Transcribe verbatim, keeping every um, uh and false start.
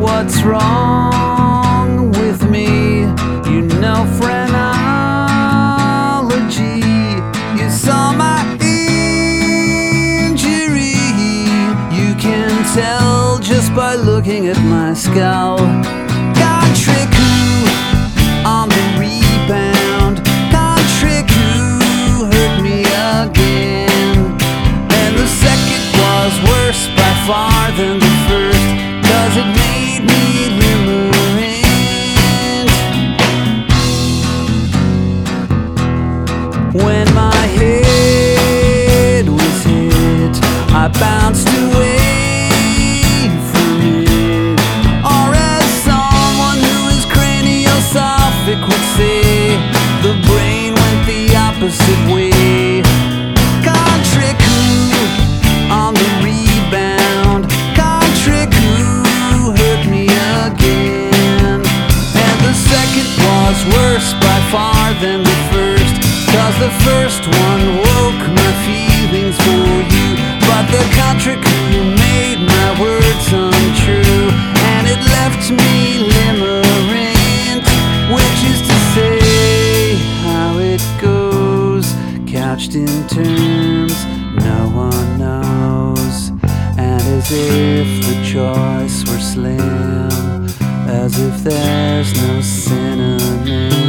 what's wrong with me. You know phrenology. You saw my injury. You can tell just by looking at my skull. Contricu on the rebound. Contricu hurt me again. And the second was worse by far than the first, 'cause it made me limerent. When my head was hit, I bounced away from it. Or as someone who is craniosophic would say, the brain went the opposite way. Contricu on the rebound. Contricu hurt me again. And the second was worse by far than the first, 'cause the first one woke my feelings for you. But the Contricu made my words untrue, and it left me limerent, which is to say how it goes, couched in terms no one knows. And as if the choice were slim, as if there's no synonym.